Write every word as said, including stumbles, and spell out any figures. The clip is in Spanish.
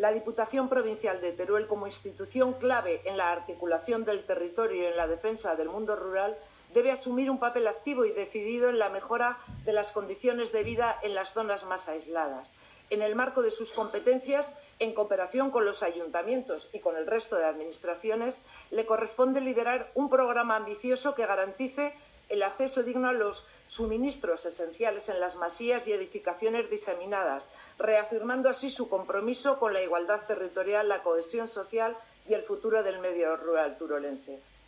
La Diputación Provincial de Teruel, como institución clave en la articulación del territorio y en la defensa del mundo rural, debe asumir un papel activo y decidido en la mejora de las condiciones de vida en las zonas más aisladas. En el marco de sus competencias, en cooperación con los ayuntamientos y con el resto de administraciones, le corresponde liderar un programa ambicioso que garantice el acceso digno a los suministros esenciales en las masías y edificaciones diseminadas, reafirmando así su compromiso con la igualdad territorial, la cohesión social y el futuro del medio rural turolense.